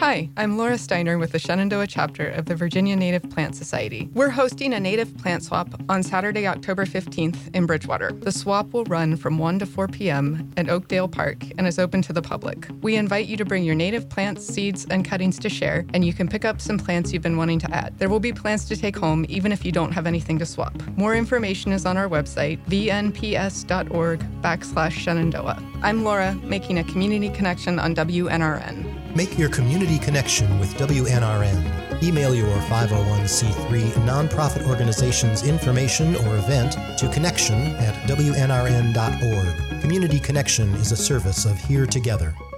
Hi, I'm Laura Steiner with the Shenandoah chapter of the Virginia Native Plant Society. We're hosting a native plant swap on Saturday, October 15th in Bridgewater. The swap will run from 1 to 4 p.m. at Oakdale Park and is open to the public. We invite you to bring your native plants, seeds, and cuttings to share, and you can pick up some plants you've been wanting to add. There will be plants to take home even if you don't have anything to swap. More information is on our website, vnps.org/Shenandoah. I'm Laura, making a community connection on WNRN. Make your community connection with WNRN. Email your 501c3 nonprofit organization's information or event to connection@wnrn.org. Community Connection is a service of Here Together.